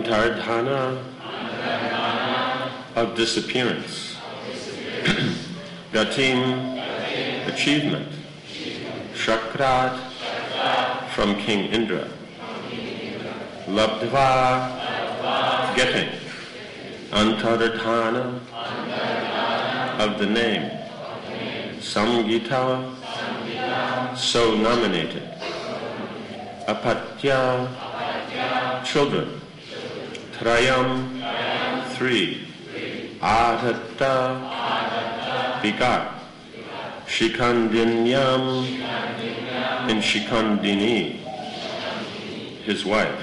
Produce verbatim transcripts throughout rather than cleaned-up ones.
Antardhana of disappearance. Gatim, achievement. Shakrat, from King Indra. Labdva, getting. Antardhana, of the name. Samgita, so nominated. Apatya, children. Trayam, three. Adhatta, begot. Shikandinyam, and Shikandini, his wife.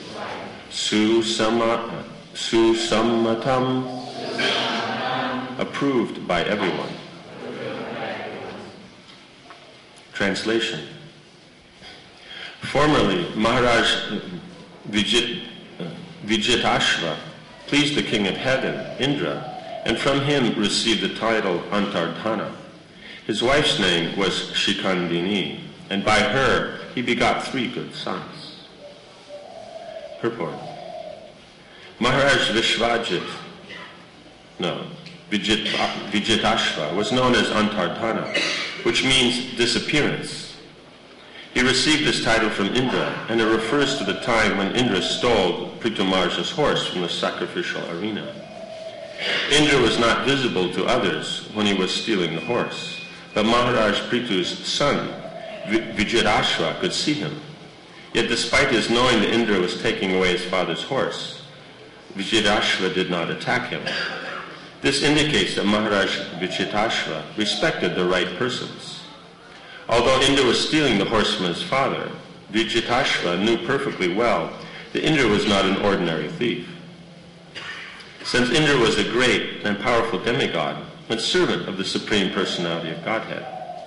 Susama, Susammatam, approved by everyone. Translation. Formerly, Maharaj Vijit, uh, Vijitashva pleased the king of heaven, Indra, and from him received the title Antardhana. His wife's name was Shikandini, and by her he begot three good sons. Purport. Maharaj Vishvajit, no, Vijit, Vijitashva, was known as Antardhana, which means disappearance. He received this title from Indra, and it refers to the time when Indra stole Prithumarja's horse from the sacrificial arena. Indra was not visible to others when he was stealing the horse, but Maharaj Prithu's son, Vijitashva, could see him. Yet despite his knowing that Indra was taking away his father's horse, Vijitashva did not attack him. This indicates that Maharaj Vijitashva respected the right persons. Although Indra was stealing the horse from his father, Vijitashva knew perfectly well that Indra was not an ordinary thief. Since Indra was a great and powerful demigod and servant of the Supreme Personality of Godhead,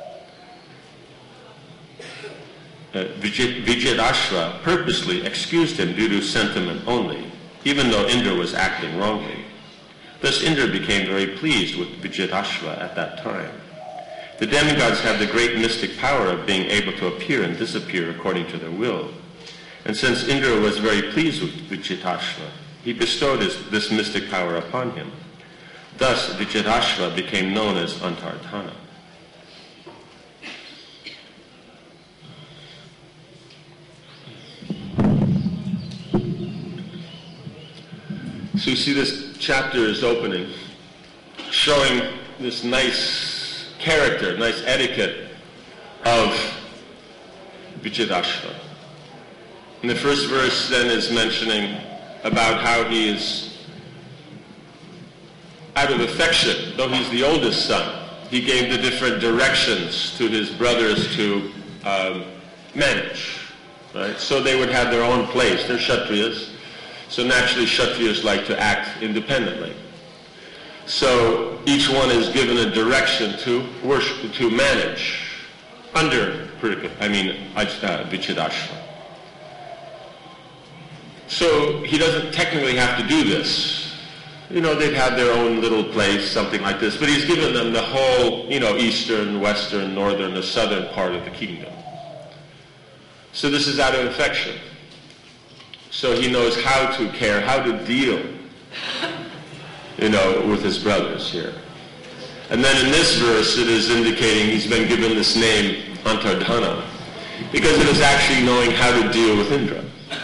uh, Vijit, Vijitashva purposely excused him due to sentiment only, even though Indra was acting wrongly. Thus Indra became very pleased with Vijitashva at that time. The demigods have the great mystic power of being able to appear and disappear according to their will. And since Indra was very pleased with Vijitashva, he bestowed his, this mystic power upon him. Thus Vijitashva became known as Antardhana. So you see this chapter is opening, showing this nice character, nice etiquette of Vijitashva. And the first verse then is mentioning about how he is, out of affection, though he's the oldest son, he gave the different directions to his brothers to um, manage, right? So they would have their own place. They're Kshatriyas. So naturally, Kshatriyas like to act independently. So each one is given a direction to worship, to manage under, I mean, uh, Vijitashva. So he doesn't technically have to do this. You know, they'd have their own little place, something like this, but he's given them the whole, you know, eastern, western, northern, the southern part of the kingdom. So this is out of affection. So he knows how to care, how to deal, you know, with his brothers here. And then in this verse, it is indicating he's been given this name, Antardhana, because it is actually knowing how to deal with Indra.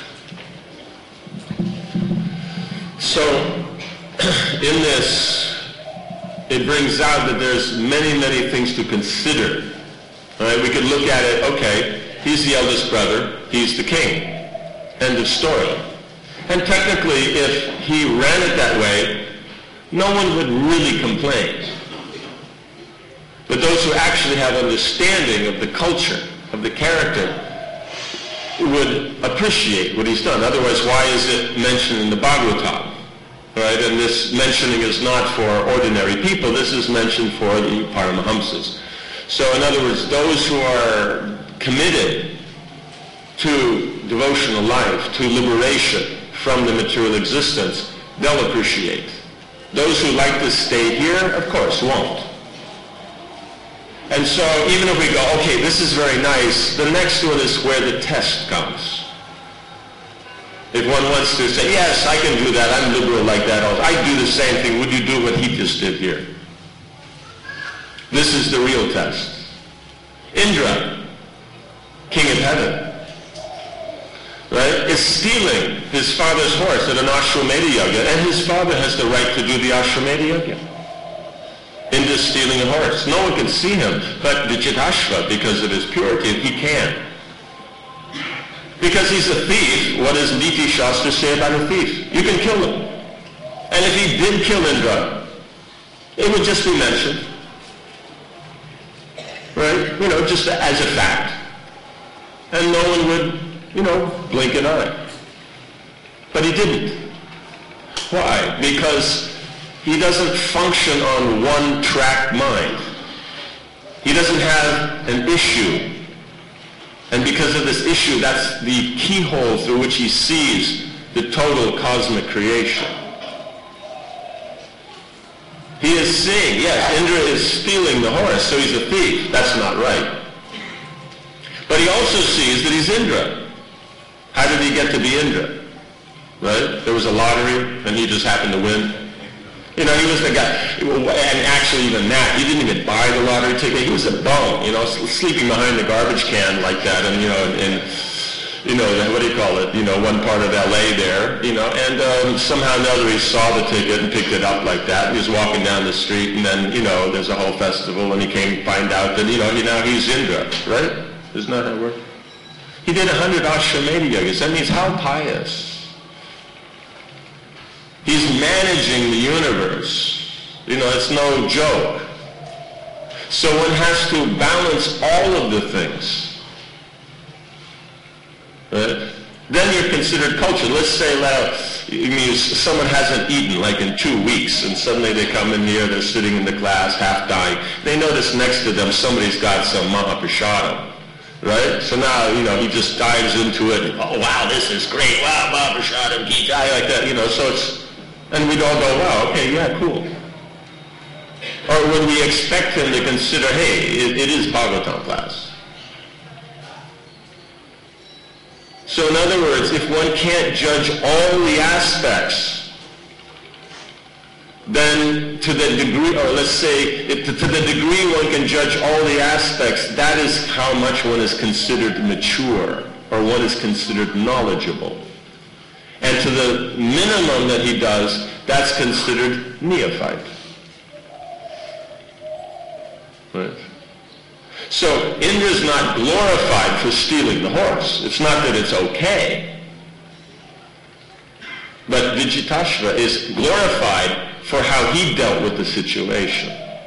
So in this, it brings out that there's many, many things to consider. All right, we could look at it, okay, he's the eldest brother, he's the king. End of story. And technically, if he ran it that way, no one would really complain. But those who actually have understanding of the culture, of the character, would appreciate what he's done. Otherwise, why is it mentioned in the Bhagavatam? Right? And this mentioning is not for ordinary people. This is mentioned for the Paramahamsas. So in other words, those who are committed to devotional life, to liberation from the material existence, they'll appreciate. Those who like to stay here, of course, won't. And so even if we go, okay, this is very nice, the next one is where the test comes. If one wants to say, yes, I can do that, I'm liberal like that, I do the same thing, would you do what he just did here? This is the real test. Indra, king of heaven, right, is stealing his father's horse at an Ashwamedha Yajna, and his father has the right to do the Ashwamedha Yajna. Indra's stealing a horse. No one can see him, but Vijitashva, because of his purity, he can. Because he's a thief, what does Niti Shastra say about a thief? You can kill him. And if he did kill Indra, it would just be mentioned. Right? You know, just as a fact. And no one would, you know, blink an eye. But he didn't. Why? Because he doesn't function on one-track mind. He doesn't have an issue. And because of this issue, that's the keyhole through which he sees the total cosmic creation. He is seeing, yes, Indra is stealing the horse, so he's a thief. That's not right. But he also sees that he's Indra. How did he get to be Indra? Right? There was a lottery, and he just happened to win. You know, he was the guy, and actually even that, he didn't even buy the lottery ticket. He was a bum, you know, sleeping behind the garbage can like that, and, you know, and, you know, what do you call it, you know, one part of L A there, you know, and um, somehow or another he saw the ticket and picked it up like that. He was walking down the street, and then, you know, there's a whole festival, and he came to find out that, you know, now he's Indra, right? Isn't that how it works? He did a hundred Ashwamedha Yagas. That means how pious. He's managing the universe. You know, it's no joke. So one has to balance all of the things. Right? Then you're considered cultured. Let's say uh, I mean, someone hasn't eaten like in two weeks, and suddenly they come in here, they're sitting in the class, half dying. They notice next to them somebody's got some Mahaprasada. Right? So now, you know, he just dives into it. And, oh, wow, this is great. Wow, Mahaprasada, Gita, like that. You know, so it's... And we'd all go, wow, okay, yeah, cool. Or when we expect him to consider, hey, it, it is Bhagavatam class. So in other words, if one can't judge all the aspects, then to the degree, or let's say, if to, to the degree one can judge all the aspects, that is how much one is considered mature, or one is considered knowledgeable. And to the minimum that he does, that's considered neophyte. Right? So Indra's not glorified for stealing the horse. It's not that it's okay. But Vijitashva is glorified for how he dealt with the situation.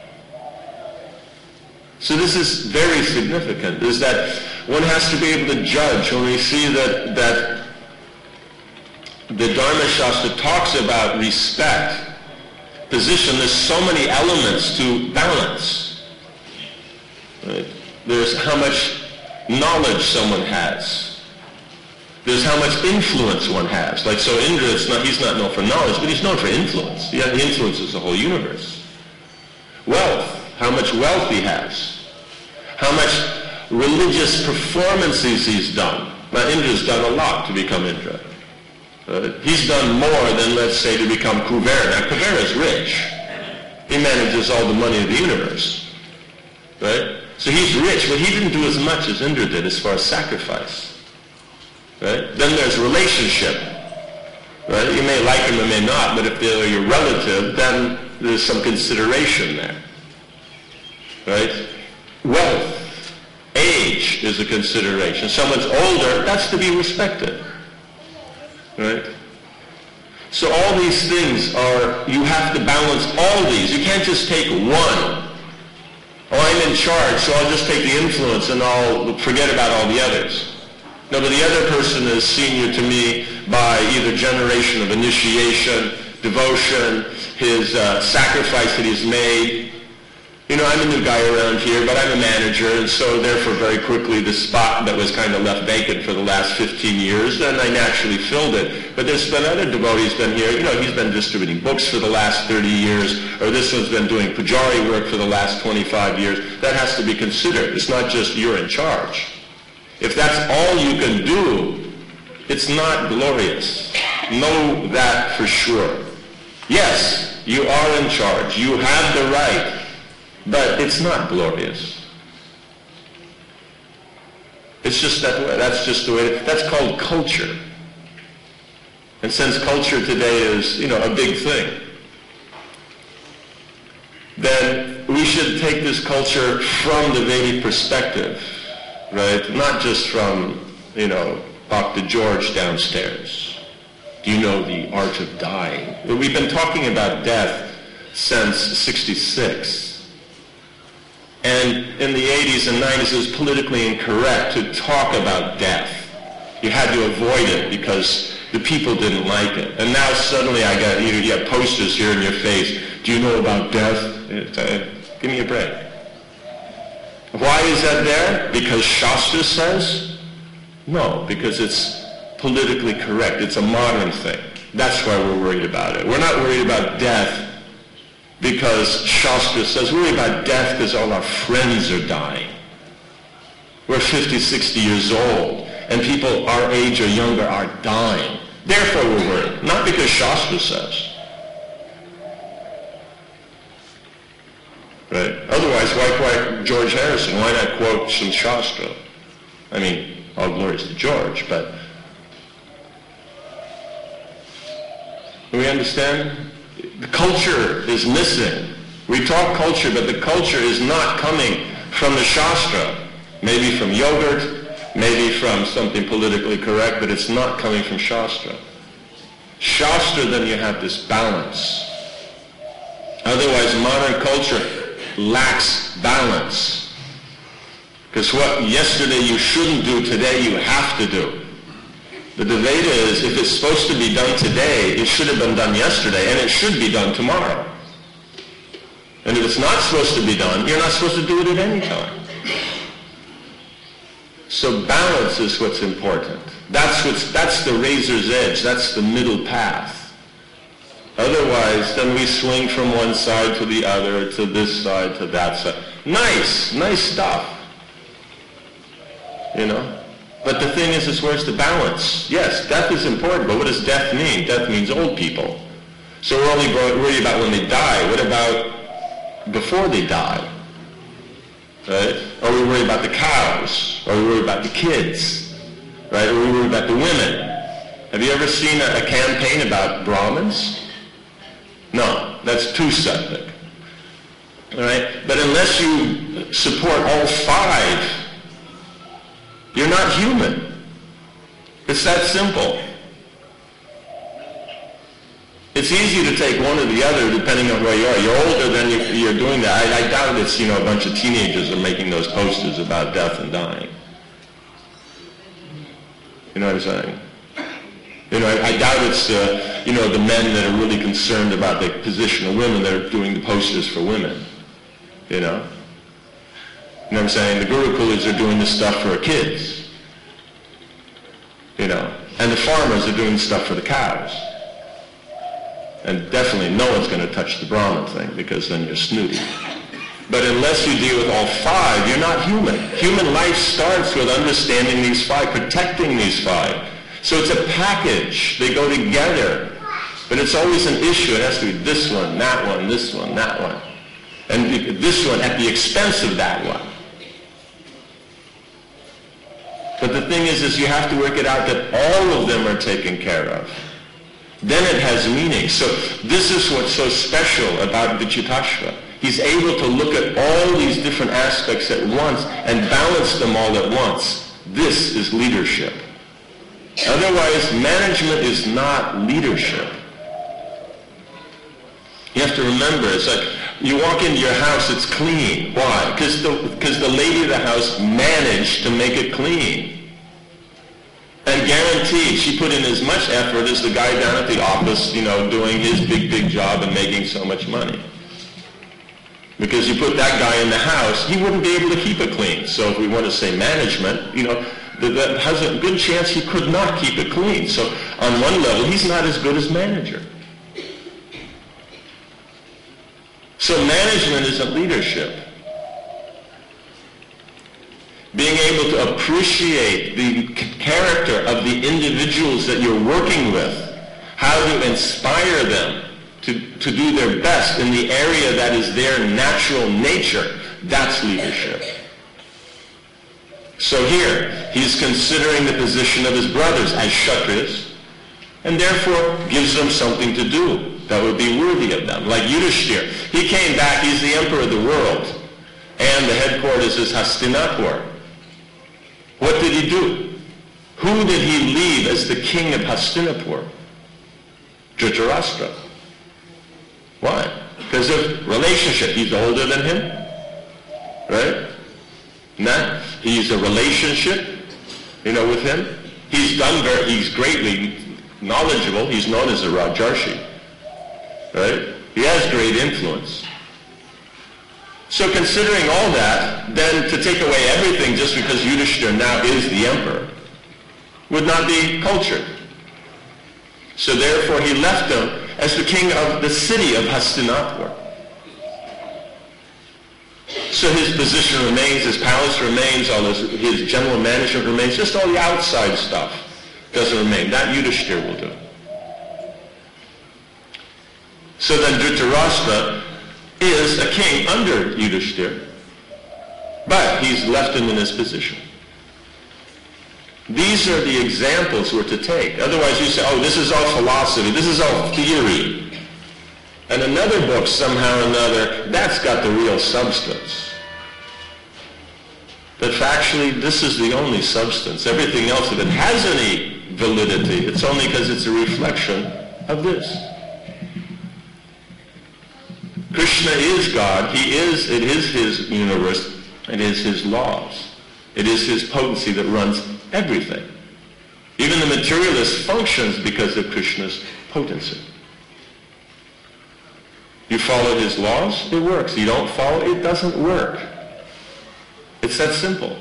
So this is very significant, is that one has to be able to judge when we see that, that the Dharma Shastra talks about respect, position. There's so many elements to balance. Right? There's how much knowledge someone has. There's how much influence one has. Like, so Indra, it's not, he's not known for knowledge, but he's known for influence. Yeah, he influences the whole universe. Wealth, how much wealth he has. How much religious performances he's done. Now, Indra's done a lot to become Indra. Uh, he's done more than, let's say, to become Kuvera. Now, Kuvera is rich. He manages all the money of the universe. Right? So he's rich, but he didn't do as much as Indra did as far as sacrifice. Right? Then there's relationship. Right? You may like him or may not, but if they're your relative, then there's some consideration there. Right? Wealth, age is a consideration. Someone's older, that's to be respected. Right? So all these things are, you have to balance all these. You can't just take one. Oh, I'm in charge, so I'll just take the influence and I'll forget about all the others. No, but the other person is senior to me by either generation of initiation, devotion, his uh, sacrifice that he's made. You know, I'm a new guy around here, but I'm a manager, and so therefore very quickly the spot that was kind of left vacant for the last fifteen years, then I naturally filled it. But there's been other devotees been here, you know, he's been distributing books for the last thirty years, or this one's been doing pujari work for the last twenty-five years. That has to be considered. It's not just you're in charge. If that's all you can do, It's not glorious. Know that for sure. Yes, you are in charge. You have the right. But it's not glorious. It's just that way. That's just the way. That's called culture. And since culture today is, you know, a big thing, then we should take this culture from the Vedic perspective, right? Not just from, you know, Doctor George downstairs. Do you know the art of dying? We've been talking about death since sixty-six. And in the eighties and nineties, it was politically incorrect to talk about death. You had to avoid it because the people didn't like it. And now suddenly I got, you, you have posters here in your face. Do you know about death? Uh, give me a break. Why is that there? Because Shastra says? No, because it's politically correct. It's a modern thing. That's why we're worried about it. We're not worried about death because Shastra says. We're worried about death because all our friends are dying. We're fifty, sixty years old, and people our age or younger are dying. Therefore we're worried, not because Shastra says. Right? Otherwise, why quote George Harrison? Why not quote some Shastra? I mean, all glories to George, but do we understand? The culture is missing. We talk culture, but the culture is not coming from the Shastra. Maybe from yogurt, maybe from something politically correct, but it's not coming from Shastra. Shastra, then you have this balance. Otherwise, modern culture lacks balance. Because what yesterday you shouldn't do, today you have to do. But the Veda is, if it's supposed to be done today, it should have been done yesterday, and it should be done tomorrow. And if it's not supposed to be done, you're not supposed to do it at any time. So balance is what's important. That's what's, that's the razor's edge. That's the middle path. Otherwise, then we swing from one side to the other, to this side, to that side. Nice, nice stuff. You know? But the thing is, is where's the balance? Yes, death is important, but what does death mean? Death means old people. So we're only worried about when they die. What about before they die? Right? Are we worried about the cows? Are we worried about the kids? Right? Are we worried about the women? Have you ever seen a, a campaign about Brahmins? No, that's too septic. All right? But unless you support all five, you're not human. It's that simple. It's easy to take one or the other depending on where you are. You're older, then you, you're doing that. I, I doubt it's, you know, a bunch of teenagers are making those posters about death and dying. You know what I'm saying? You know, I, I doubt it's, uh, you know, the men that are really concerned about the position of women that are doing the posters for women. You know? You know what I'm saying? The Gurukulas are doing this stuff for kids. You know? And the farmers are doing stuff for the cows. And definitely no one's going to touch the Brahmin thing because then you're snooty. But unless you deal with all five, you're not human. Human life starts with understanding these five, protecting these five. So it's a package. They go together. But it's always an issue. It has to be this one, that one, this one, that one. And this one at the expense of that one. But the thing is, is you have to work it out that all of them are taken care of. Then it has meaning. So this is what's so special about Vichitasva. He's able to look at all these different aspects at once and balance them all at once. This is leadership. Otherwise, management is not leadership. You have to remember, it's like you walk into your house, it's clean. Why? Because the, because the lady of the house managed to make it clean. And guaranteed, she put in as much effort as the guy down at the office, you know, doing his big, big job and making so much money. Because you put that guy in the house, he wouldn't be able to keep it clean. So if we want to say management, you know, that has a good chance he could not keep it clean. So on one level, he's not as good as manager. So management isn't leadership. being able to appreciate the character of the individuals that you're working with, how to inspire them to, to do their best in the area that is their natural nature, that's leadership. So here, he's considering the position of his brothers as Kshatriyas, and therefore gives them something to do that would be worthy of them. Like Yudhishthira, he came back, he's the emperor of the world, and the headquarters is Hastinapur. What did he do? Who did he leave as the king of Hastinapur? Dhritarashtra. Why? Because of relationship. He's older than him, right? Nah, he's a relationship, you know, with him. He's done very, he's greatly knowledgeable. He's known as a Rajarshi, right? He has great influence. So considering all that, then to take away everything just because Yudhishthira now is the emperor would not be cultured. So therefore he left him as the king of the city of Hastinapur. So his position remains, his palace remains, all his, his general management remains, just all the outside stuff doesn't remain. That Yudhishthira will do. So then Dhritarashtra is a king under Yudhishthira, but he's left him in his position. These are the examples we're to take. Otherwise you say, oh, this is all philosophy, this is all theory. And another book, somehow or another, that's got the real substance. But factually, this is the only substance. Everything else, if it has any validity, it's only because it's a reflection of this. Krishna is God. He is, it is his universe. It is his laws. It is his potency that runs everything. Even the materialist functions because of Krishna's potency. You follow his laws, it works. You don't follow, it doesn't work. It's that simple.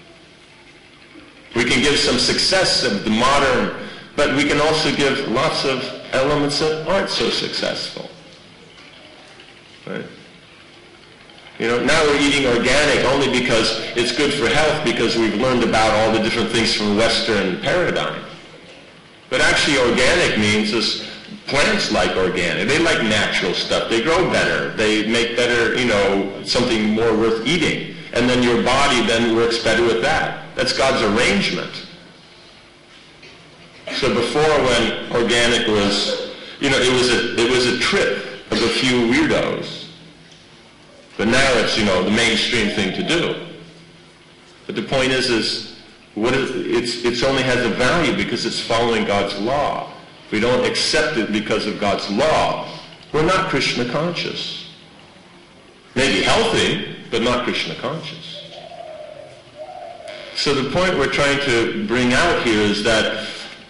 We can give some success of the modern, but we can also give lots of elements that aren't so successful. Right? You know, now we're eating organic only because it's good for health, because we've learned about all the different things from Western paradigm. But actually organic means is plants like organic. They like natural stuff. They grow better. They make better, you know, something more worth eating. And then your body then works better with that. That's God's arrangement. So before, when organic was, you know, it was a, it was a trip of a few weirdos. But now it's, you know, the mainstream thing to do. But the point is, is what is, it's, it's only has a value because it's following God's law. If we don't accept it because of God's law, we're not Krishna conscious. Maybe healthy, but not Krishna conscious. So the point we're trying to bring out here is that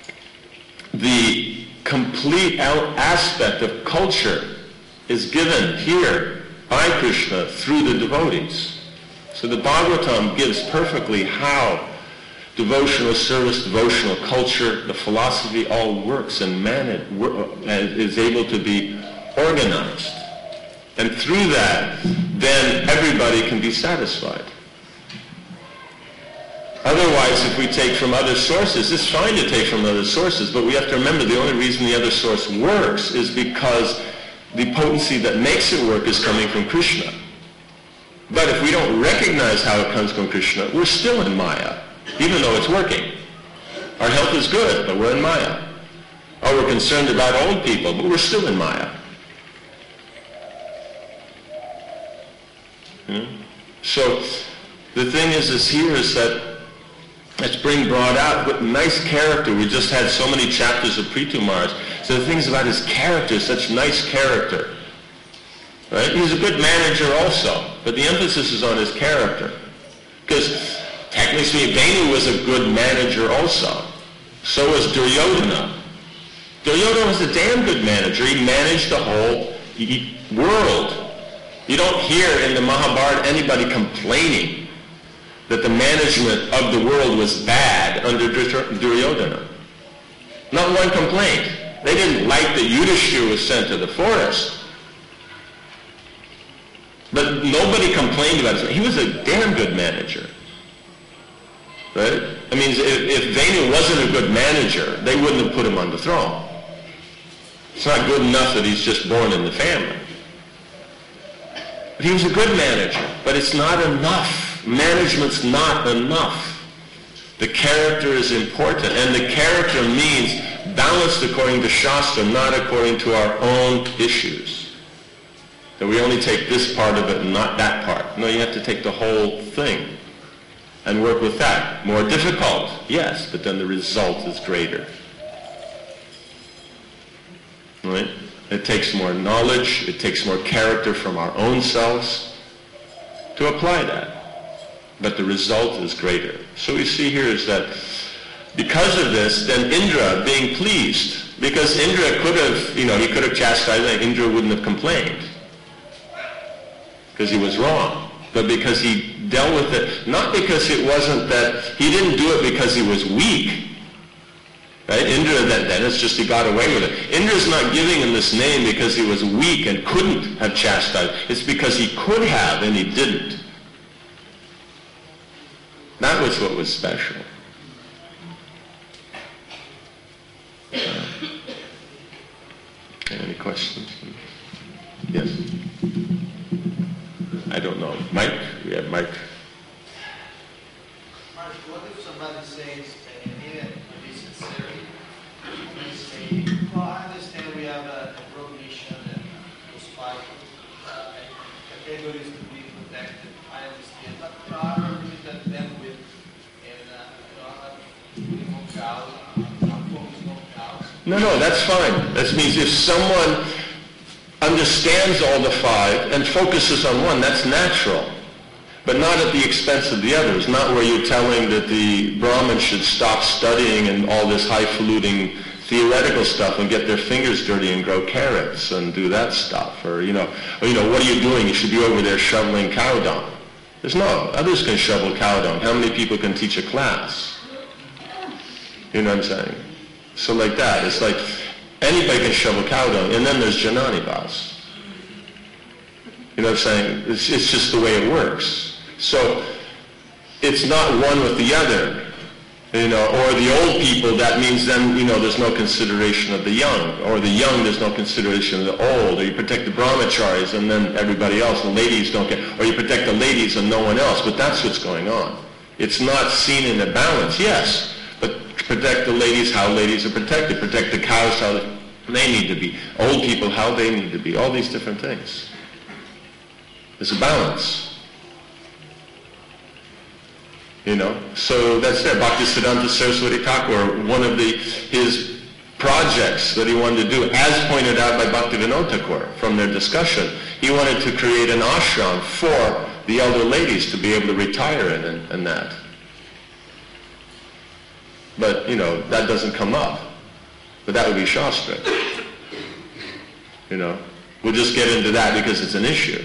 the complete aspect of culture is given here by Krishna through the devotees. So the Bhagavatam gives perfectly how devotional service, devotional culture, the philosophy all works and managed, and is able to be organized. And through that, then everybody can be satisfied. Otherwise, if we take from other sources, it's fine to take from other sources, but we have to remember the only reason the other source works is because the potency that makes it work is coming from Krishna. But if we don't recognize how it comes from Krishna, we're still in Maya, even though it's working. Our health is good, but we're in Maya. Or we're concerned about old people, but we're still in Maya. Hmm? So the thing is, is here is that let's bring broad out, but nice character. We just had so many chapters of Prithu Maharaj. So the thing is about his character, such nice character. Right? He's a good manager also, but the emphasis is on his character. Because technically speaking, Venu was a good manager also. So was Duryodhana. Duryodhana was a damn good manager. He managed the whole world. You don't hear in the Mahabharata anybody complaining that the management of the world was bad under Duryodhana. Not one complaint. They didn't like that Yudhishthira was sent to the forest. But nobody complained about it. He was a damn good manager. Right? I mean, if, if Venu wasn't a good manager, they wouldn't have put him on the throne. It's not good enough that he's just born in the family. But he was a good manager, but it's not enough. Management's not enough. The character is important, and the character means balanced according to Shastra, not according to our own issues. That we only take this part of it and not that part. No, you have to take the whole thing and work with that. More difficult, yes, but then the result is greater. Right? It takes more knowledge, it takes more character from our own selves to apply that. But the result is greater. So we see here is that because of this, then Indra being pleased, because Indra could have, you know, he could have chastised, and Indra wouldn't have complained because he was wrong. But because he dealt with it, not because it wasn't that, he didn't do it because he was weak. Right? Indra, then, then it's just he got away with it. Indra's not giving him this name because he was weak and couldn't have chastised. It's because he could have and he didn't. That was what was special. Uh, any questions? Yes? I don't know. Mike? We have Mike. Mark, what if somebody says, and even to be sincere, they say, well, I understand we have a, a prohibition and those five uh, categories to be protected. I understand. But you know, I don't limit them with, and uh, you know, I'm putting on cows, I'm focusing on cows. No, no, that's fine. That means if someone understands all the five and focuses on one, that's natural. But not at the expense of the others, not where you're telling that the Brahmins should stop studying and all this highfalutin theoretical stuff and get their fingers dirty and grow carrots and do that stuff. Or, you know, or, you know, what are you doing? You should be over there shoveling cow dung. There's no, others can shovel cow dung. How many people can teach a class? You know what I'm saying? So like that, it's like anybody can shovel cow dung, and then there's Janani Bas. You know what I'm saying? It's, it's just the way it works. So it's not one with the other. You know, or the old people, that means then, you know, there's no consideration of the young. Or the young, there's no consideration of the old. Or you protect the brahmacharis and then everybody else. The ladies don't get, or you protect the ladies and no one else. But that's what's going on. It's not seen in a balance, yes. But protect the ladies how ladies are protected. Protect the cows how they need to be. Old people how they need to be. All these different things. There's a balance. You know, so that's there. Bhaktisiddhanta Saraswati Thakur, one of the his projects that he wanted to do, as pointed out by Bhaktivinoda Thakur from their discussion, he wanted to create an ashram for the elder ladies to be able to retire in and, and that. But, you know, that doesn't come up. But that would be Shastra. You know, we'll just get into that because it's an issue.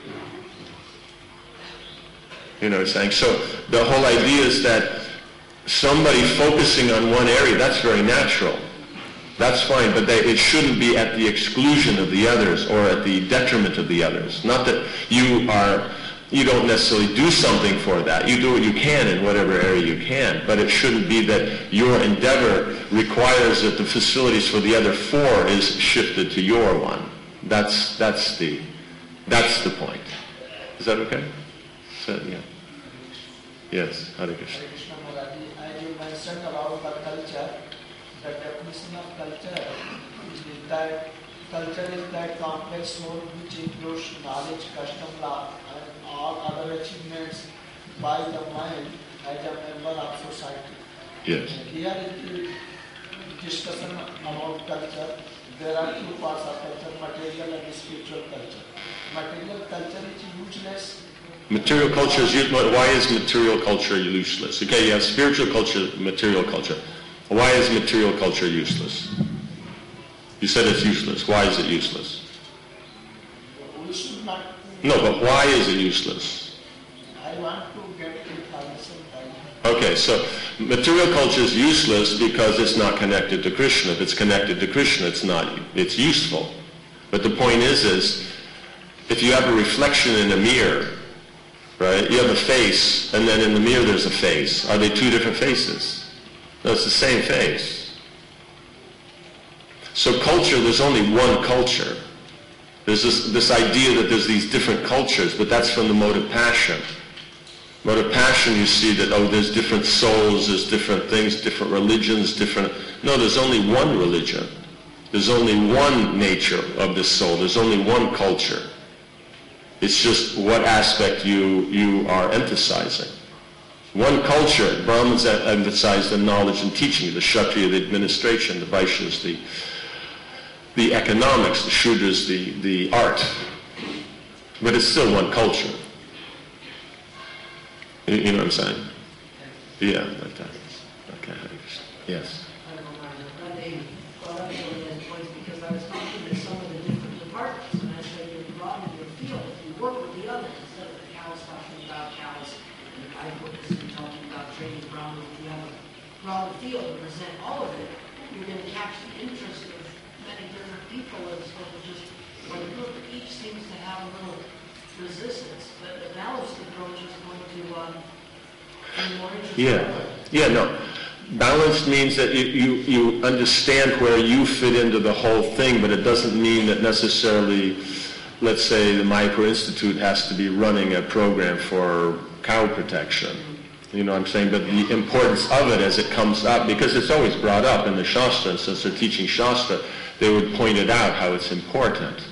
You know what I'm saying? So the whole idea is that somebody focusing on one area, that's very natural. That's fine, but they, it shouldn't be at the exclusion of the others or at the detriment of the others. Not that you are, you don't necessarily do something for that. You do what you can in whatever area you can, but it shouldn't be that your endeavor requires that the facilities for the other four is shifted to your one. That's, that's, the, that's the point. Is that okay? So, yeah. Yes, Hare Krishna. Hare Krishna Maharaj, as you mentioned about the culture, the definition of culture is that culture is that complex whole which includes knowledge, custom, law, and all other achievements by the mind as a member of society. Yes. Here in the discussion about culture, there are two parts of culture, material and spiritual culture. Material culture is useless. Material culture is useless. Why is material culture useless? Okay, you have spiritual culture, material culture. Why is material culture useless? You said it's useless. Why is it useless? We should not. No, but why is it useless? I want to get information by. Okay, so material culture is useless because it's not connected to Krishna. If it's connected to Krishna, it's not. It's useful. But the point is, is if you have a reflection in a mirror, right? You have a face, and then in the mirror there's a face. Are they two different faces? No, it's the same face. So culture, there's only one culture. There's this, this idea that there's these different cultures, but that's from the mode of passion. Mode of passion, you see that, oh, there's different souls, there's different things, different religions, different... No, there's only one religion. There's only one nature of the soul. There's only one culture. It's just what aspect you, you are emphasizing. One culture, Brahmins emphasize the knowledge and teaching, the Kshatriya, the administration, the Vaishyas, the, the economics, the Shudras, the, the art. But it's still one culture. You, you know what I'm saying? Yeah, like that. Okay. Yes. Because I was talking to some of the different departments, and I said, you're broadening your field. If you work with the others, instead of the cows talking about cows, and the eyewitnesses talking about training Brahmin, if you have a broader field and present all of it, you're going to catch the interest of many different people as opposed to just one group. Each seems to have a little resistance, but the balanced approach is going to um, be more interesting. Yeah, yeah, no. Balanced means that you, you, you understand where you fit into the whole thing, but it doesn't mean that necessarily, let's say, the Mayapur Institute has to be running a program for cow protection. You know what I'm saying? But the importance of it as it comes up, because it's always brought up in the Shastra, and since they're teaching Shastra, they would point it out how it's important.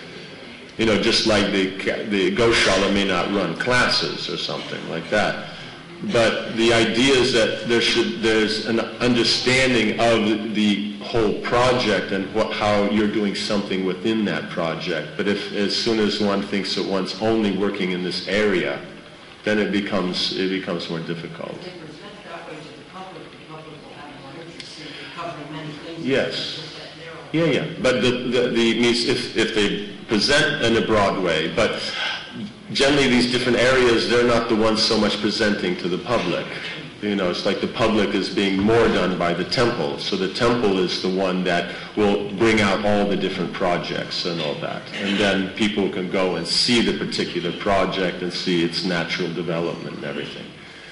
You know, just like the, the Goshala may not run classes or something like that. But the idea is that there should, there's an understanding of the whole project and what, how you're doing something within that project. But if, as soon as one thinks that one's only working in this area, then it becomes, it becomes more difficult. If they present that way to the public, the public will have more interest in covering many things. Yes. Yeah, yeah. But the, the, the means if, if they present in a broad way, but generally these different areas, they're not the ones so much presenting to the public. You know, it's like the public is being more done by the temple. So the temple is the one that will bring out all the different projects and all that. And then people can go and see the particular project and see its natural development and everything.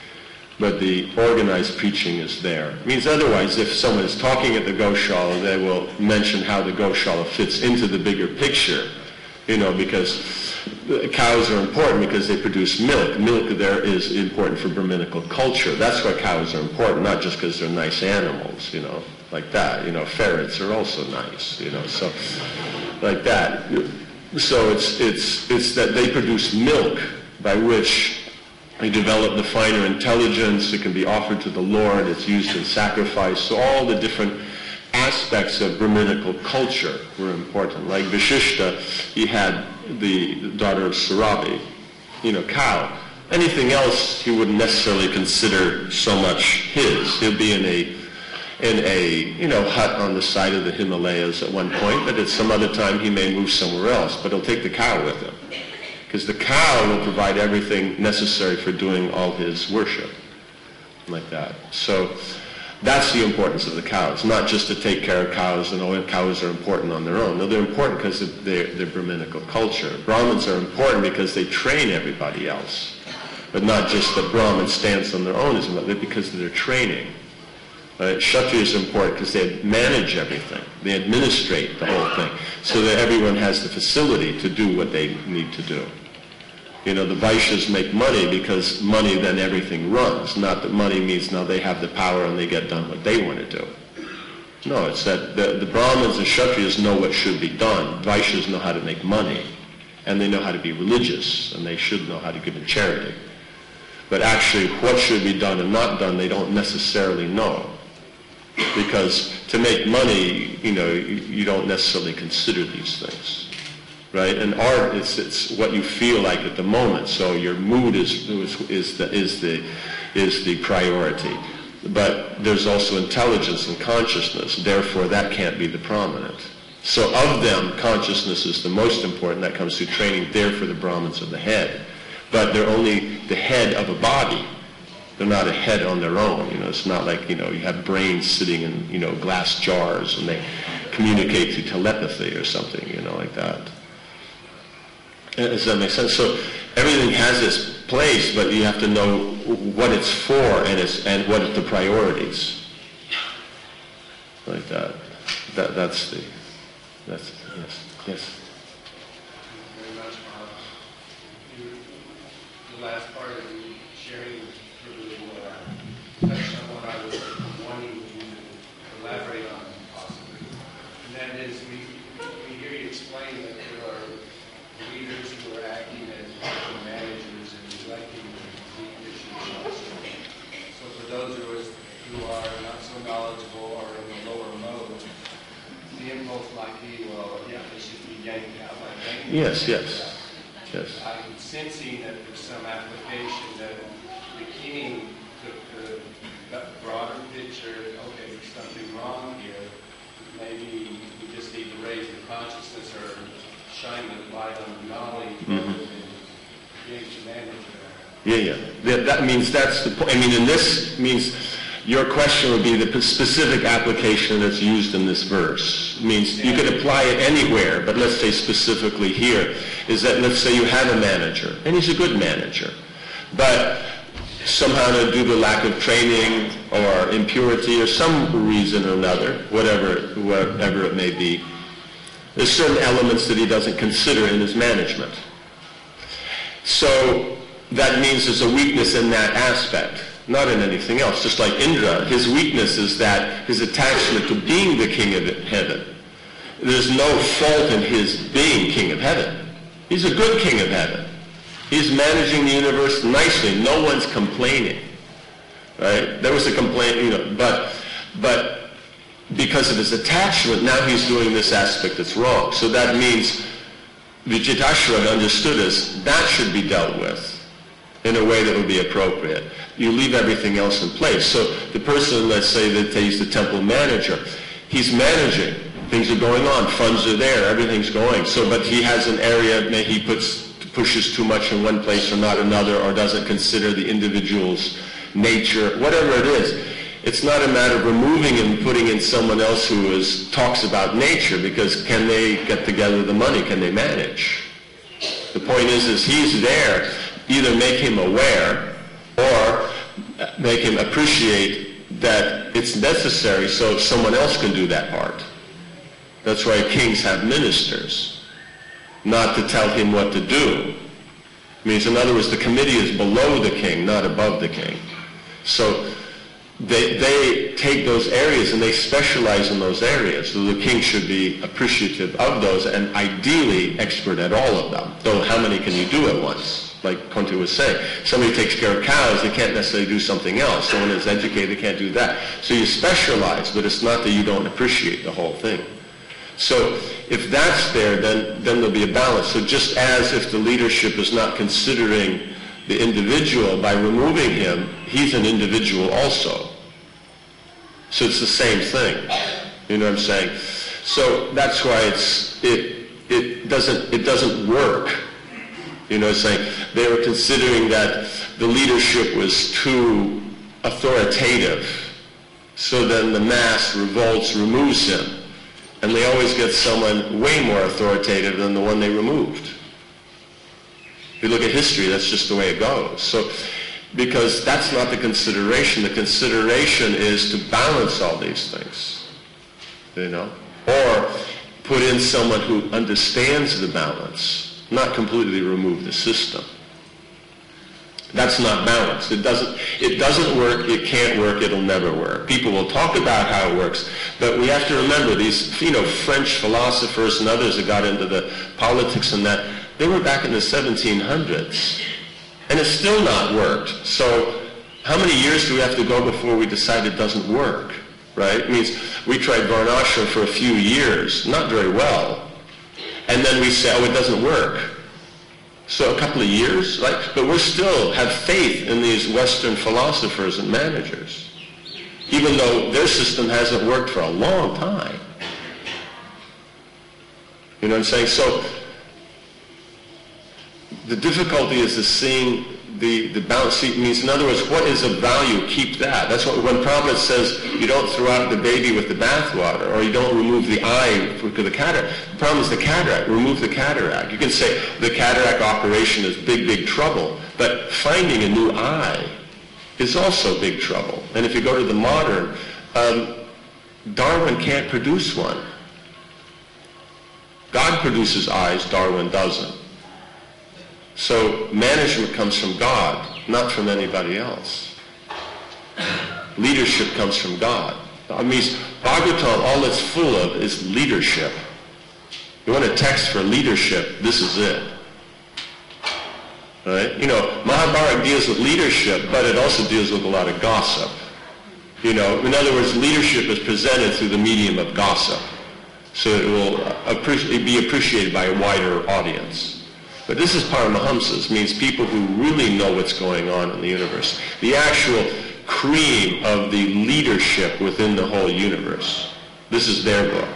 But the organized preaching is there. It means otherwise, if someone is talking at the Goshala, they will mention how the Goshala fits into the bigger picture. You know, because cows are important because they produce milk. Milk there is important for Brahminical culture. That's why cows are important, not just because they're nice animals, you know, like that. You know, ferrets are also nice, you know, so like that. So it's, it's, it's that they produce milk by which they develop the finer intelligence. It can be offered to the Lord. It's used in sacrifice. So all the different aspects of Brahminical culture were important. Like Vishishta, he had the daughter of Surabi, you know, cow. Anything else he wouldn't necessarily consider so much his. He'll be in a, in a, you know, hut on the side of the Himalayas at one point, but at some other time he may move somewhere else, but he'll take the cow with him. Because the cow will provide everything necessary for doing all his worship, like that. So that's the importance of the cows, not just to take care of cows and all cows are important on their own. No, they're important because of their, their Brahminical culture. Brahmins are important because they train everybody else. But not just that Brahmin stands on their own, is because of their training. Uh, Kshatriya is important because they manage everything. They administrate the whole thing so that everyone has the facility to do what they need to do. You know, the Vaishyas make money because money then everything runs. Not that money means now they have the power and they get done what they want to do. No, it's that the, the Brahmins and Kshatriyas know what should be done. Vaishyas know how to make money. And they know how to be religious. And they should know how to give in charity. But actually what should be done and not done, they don't necessarily know. Because to make money, you know, you, you don't necessarily consider these things. Right? And art is it's what you feel like at the moment. So your mood is is, is the is the is the priority. But there's also intelligence and consciousness. Therefore, that can't be the prominent. So of them, consciousness is the most important. That comes through training. There for the Brahmins of the head, but they're only the head of a body. They're not a head on their own. You know, it's not like you know you have brains sitting in you know glass jars and they communicate through telepathy or something. You know, like that. Does that make sense? So everything has its place, but you have to know what it's for and it's and what are the priorities. Like that. That that's the that's yes yes. Very much, Bob. You, the last part of you sharing really uh, touched on what I was wanting you to elaborate on, possibly. And that is, we, we hear you explain that there are leaders who are acting as managers and electing the officials. So for those who are, who are not so knowledgeable or in the lower mode, the impulse might be, well, yeah, they should be yanked out like that. Yes, yes, yes. I'm sensing that there's some application that the king took the, the broader picture, okay, there's something wrong here. Maybe we just need to raise the consciousness or shine the light on the knowledge rather than engage the manager. Yeah, yeah. That, that means that's the point. I mean, and this means your question would be the specific application that's used in this verse. It means you could apply it anywhere, but let's say specifically here is that let's say you have a manager, and he's a good manager, but somehow due to lack of training or impurity or some reason or another, whatever, whatever it may be, there's certain elements that he doesn't consider in his management. So that means there's a weakness in that aspect, not in anything else. Just like Indra, his weakness is that his attachment to being the king of heaven. There's no fault in his being king of heaven. He's a good king of heaven. He's managing the universe nicely. No one's complaining, right? There was a complaint, you know, but but because of his attachment, now he's doing this aspect that's wrong. So that means Vijitashrava understood as that should be dealt with in a way that would be appropriate. You leave everything else in place. So the person, let's say that he's the temple manager, he's managing. Things are going on. Funds are there. Everything's going. So, but he has an area that he puts pushes too much in one place or not another, or doesn't consider the individual's nature, whatever it is. It's not a matter of removing and putting in someone else who is talks about nature, because can they get together the money? Can they manage? The point is, is he's there. Either make him aware or make him appreciate that it's necessary so someone else can do that part. That's why kings have ministers, not to tell him what to do. It means, in other words, the committee is below the king, not above the king. So they, they take those areas and they specialize in those areas. So the king should be appreciative of those and ideally expert at all of them. Though how many can you do at once? Like Kunti was saying, somebody takes care of cows, they can't necessarily do something else. Someone is educated, they can't do that. So you specialize, but it's not that you don't appreciate the whole thing. So if that's there, then, then there'll be a balance. So just as if the leadership is not considering the individual, by removing him, he's an individual also. So it's the same thing. You know what I'm saying? So that's why it's it it doesn't it doesn't work. You know, saying they were considering that the leadership was too authoritative. So then the mass revolts, removes him. And they always get someone way more authoritative than the one they removed. If you look at history, that's just the way it goes. So, because that's not the consideration. The consideration is to balance all these things, you know, or put in someone who understands the balance, not completely remove the system. That's not balanced. It doesn't, it doesn't work, it can't work, it'll never work. People will talk about how it works, but we have to remember these, you know, French philosophers and others that got into the politics and that, they were back in the seventeen hundreds. And it's still not worked. So how many years do we have to go before we decide it doesn't work, right? It means we tried Varnashram for a few years, not very well. And then we say, oh, it doesn't work. So a couple of years, right? But we still have faith in these Western philosophers and managers, even though their system hasn't worked for a long time. You know what I'm saying? So the difficulty is the seeing the, the balance means, in other words, what is of value, keep that. That's what, when Prabhupada says you don't throw out the baby with the bathwater, or you don't remove the eye for the cataract. The problem is the cataract. Remove the cataract. You can say the cataract operation is big, big trouble, but finding a new eye is also big trouble. And if you go to the modern, um, Darwin can't produce one. God produces eyes, Darwin doesn't. So management comes from God, not from anybody else. Leadership comes from God. That means Bhagavatam, all it's full of is leadership. You want a text for leadership, this is it. Right? You know, Mahabharata deals with leadership, but it also deals with a lot of gossip. You know, in other words, leadership is presented through the medium of gossip. So it will appreci- be appreciated by a wider audience. But this is Paramahamsas, means people who really know what's going on in the universe. The actual cream of the leadership within the whole universe. This is their book.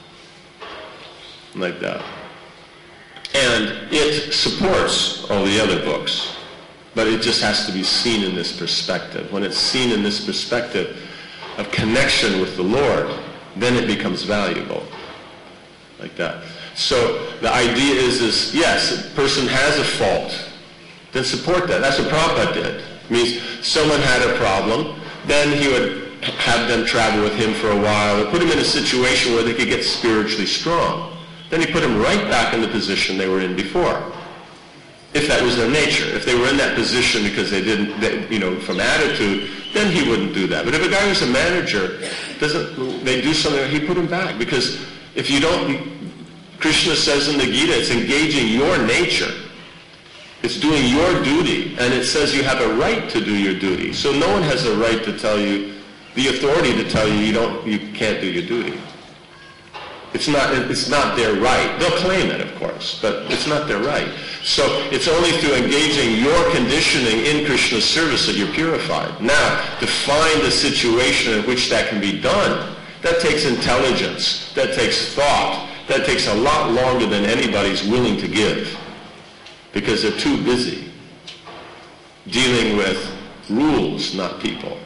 Like that. And it supports all the other books. But it just has to be seen in this perspective. When it's seen in this perspective of connection with the Lord, then it becomes valuable. Like that. So the idea is, is yes, a person has a fault, then support that. That's what Prabhupada did. It means someone had a problem, then he would have them travel with him for a while, or put them in a situation where they could get spiritually strong. Then he put them right back in the position they were in before. If that was their nature. If they were in that position because they didn't, they, you know, from attitude, then he wouldn't do that. But if a guy was a manager, doesn't they do something, he put them back. Because if you don't, Krishna says in the Gita, it's engaging your nature. It's doing your duty. And it says you have a right to do your duty. So no one has a right to tell you, the authority to tell you you don't, you can't do your duty. It's not, it's not their right. They'll claim it, of course, but it's not their right. So it's only through engaging your conditioning in Krishna's service that you're purified. Now, to find a situation in which that can be done, that takes intelligence, that takes thought, that takes a lot longer than anybody's willing to give, because they're too busy dealing with rules, not people.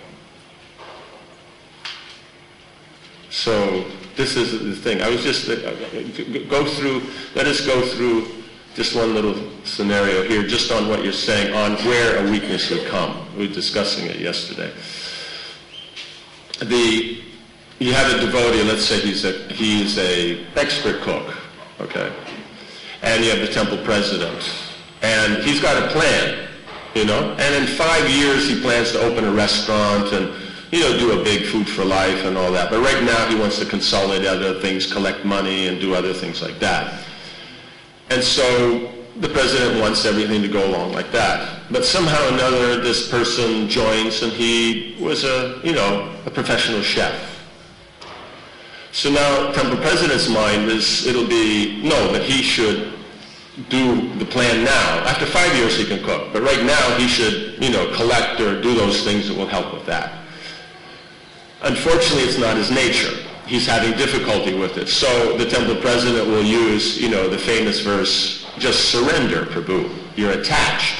So this is the thing. I was just, uh, go through, let us go through just one little scenario here, just on what you're saying, on where a weakness would come. We were discussing it yesterday. The, you have a devotee, let's say he's a, he's a expert cook, okay? And you have the temple president. And he's got a plan, you know? And in five years he plans to open a restaurant and, you know, do a big food for life and all that. But right now he wants to consolidate other things, collect money and do other things like that. And so the president wants everything to go along like that. But somehow or another this person joins and he was a, you know, a professional chef. So now temple president's mind is, it'll be, no, but he should do the plan now. After five years he can cook. But right now he should, you know, collect or do those things that will help with that. Unfortunately, it's not his nature. He's having difficulty with it. So the temple president will use, you know, the famous verse, just surrender, Prabhu. You're attached.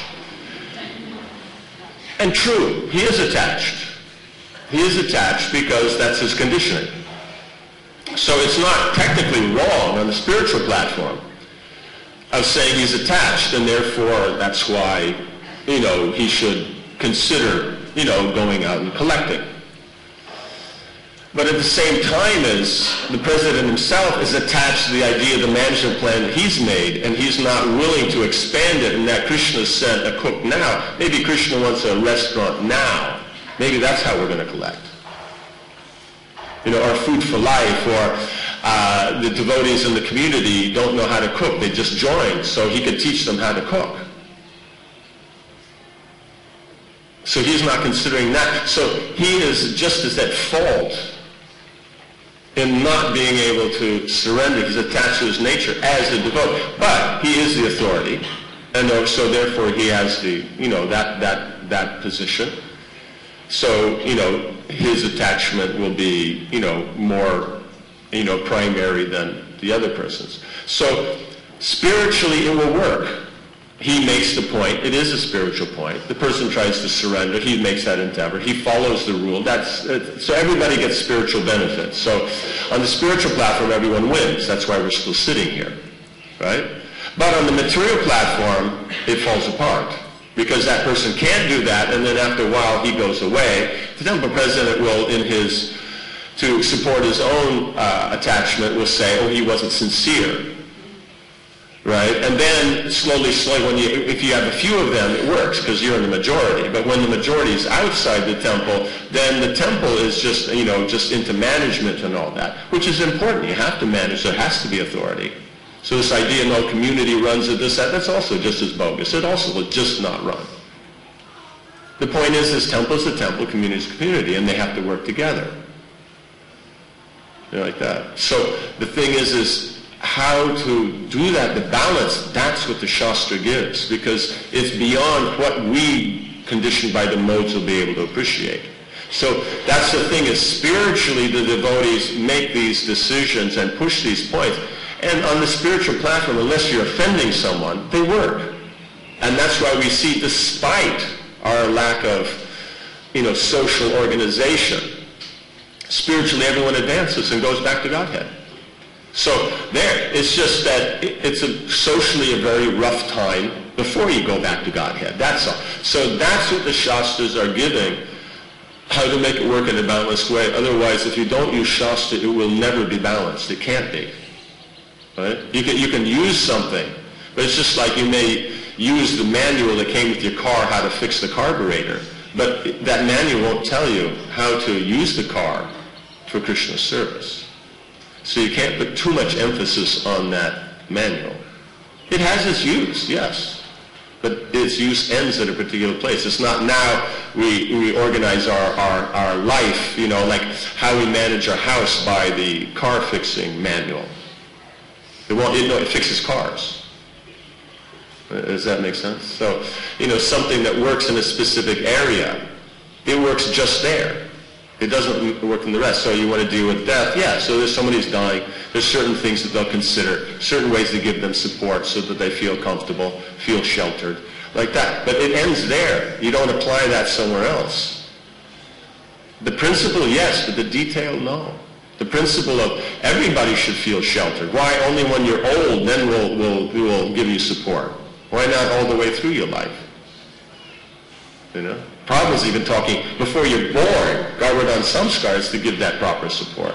And true, he is attached. He is attached because that's his conditioning. So it's not technically wrong on the spiritual platform of saying he's attached, and therefore that's why, you know, he should consider, you know, going out and collecting. But at the same time as the president himself is attached to the idea of the management plan that he's made, and he's not willing to expand it, and that Krishna sent a cook now. Maybe Krishna wants a restaurant now. Maybe that's how we're going to collect. You know, or food for life, or uh, the devotees in the community don't know how to cook. They just joined, so he could teach them how to cook. So he's not considering that. So he is just as at fault in not being able to surrender. He's attached to his nature as a devotee. But he is the authority. And so therefore he has the, you know, that, that, that position. So, you know, his attachment will be, you know, more, you know, primary than the other person's. So spiritually it will work. he makes the point. It is a spiritual point. The person tries to surrender. He makes that endeavor. He follows the rule. That's uh, so everybody gets spiritual benefits. So on the spiritual platform, everyone wins. That's why we're still sitting here, right? But on the material platform, it falls apart because that person can't do that, and then after a while, he goes away. The temple president will, in his to support his own uh, attachment, will say, "Oh, he wasn't sincere." Right? And then slowly, slowly, when you, if you have a few of them, it works because you're in the majority. But when the majority is outside the temple, then the temple is just, you know, just into management and all that, which is important. You have to manage. There has to be authority. So this idea, no community runs it, this, that, that's also just as bogus. It also will just not run. The point is, this temple is a temple, community is a community, and they have to work together. You know, like that. So the thing is, is how to do that, the balance, that's what the Shastra gives, because it's beyond what we, conditioned by the modes, will be able to appreciate. So that's the thing, is spiritually the devotees make these decisions and push these points. And on the spiritual platform, unless you're offending someone, they work. And that's why we see, despite our lack of, you know, social organization, spiritually everyone advances and goes back to Godhead. So there, it's just that it's a, socially a very rough time before you go back to Godhead. That's all. So that's what the Shastras are giving, how to make it work in a balanced way. Otherwise, if you don't use Shastra, it will never be balanced. It can't be. Right? You can, you can use something, but it's just like you may use the manual that came with your car, how to fix the carburetor. But that manual won't tell you how to use the car for Krishna's service. So you can't put too much emphasis on that manual. It has its use, yes, but its use ends at a particular place. It's not now we, we organize our, our, our life, you know, like how we manage our house by the car fixing manual. It won't, you know, it fixes cars. Does that make sense? So, you know, something that works in a specific area, it works just there. It doesn't work in the rest. So you want to deal with death? Yeah, so there's somebody who's dying. There's certain things that they'll consider, certain ways to give them support so that they feel comfortable, feel sheltered, like that. But it ends there. You don't apply that somewhere else. The principle, yes, but the detail, no. The principle of everybody should feel sheltered. Why only when you're old, then we'll, we'll, we will give you support? Why not all the way through your life? You know? Prabhupada's even talking, before you're born, Govardhan Samskars to give that proper support.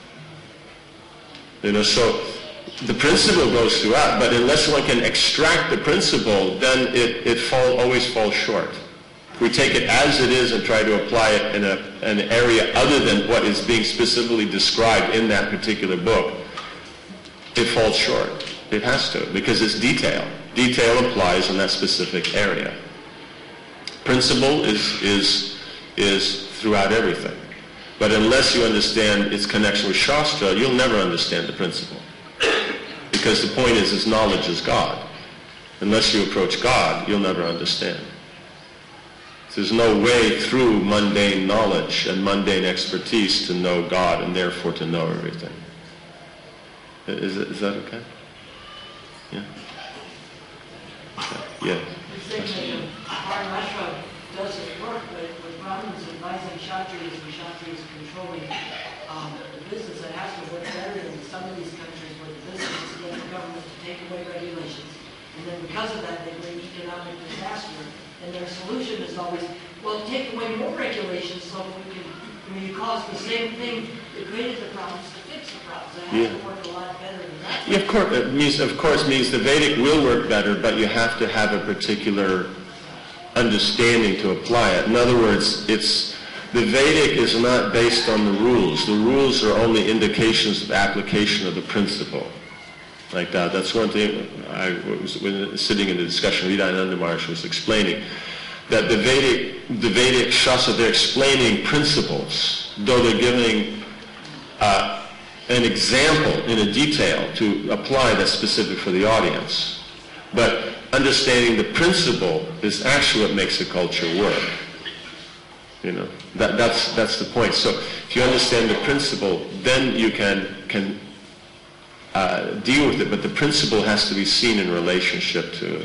You know, so the principle goes throughout, but unless one can extract the principle, then it, it fall, always falls short. If we take it as it is and try to apply it in a, an area other than what is being specifically described in that particular book, it falls short. It has to, because it's detail. Detail applies in that specific area. Principle is, is, is throughout everything. But unless you understand its connection with Shastra, you'll never understand the principle. Because the point is, is knowledge is God. Unless you approach God, you'll never understand. There's no way through mundane knowledge and mundane expertise to know God and therefore to know everything. Is, is that okay? Yeah? Okay. Yeah. Varnashram doesn't work, but with Brahmins advising Kshatriyas and Kshatriyas controlling um, the business, it has to work better in some of these countries where the business is getting the government to take away regulations. And then because of that, they bring economic disaster. And their solution is always, well, take away more regulations so we can, I mean, you cause the same thing that created the problems to fix the problems. It has yeah. to work a lot better than that. Yeah, of course, it means, of course means the Vedic will work better, but you have to have a particular understanding to apply it. In other words, it's the Vedic is not based on the rules. The rules are only indications of application of the principle. Like that. That's one thing I was when sitting in the discussion, Vidayananda Maharaj was explaining, that the Vedic, the Vedic Shastra, they're explaining principles, though they're giving uh, an example in a detail to apply that's specific for the audience. But understanding the principle is actually what makes the culture work. You know, that, that's, that's the point. So if you understand the principle, then you can, can uh, deal with it. But the principle has to be seen in relationship to,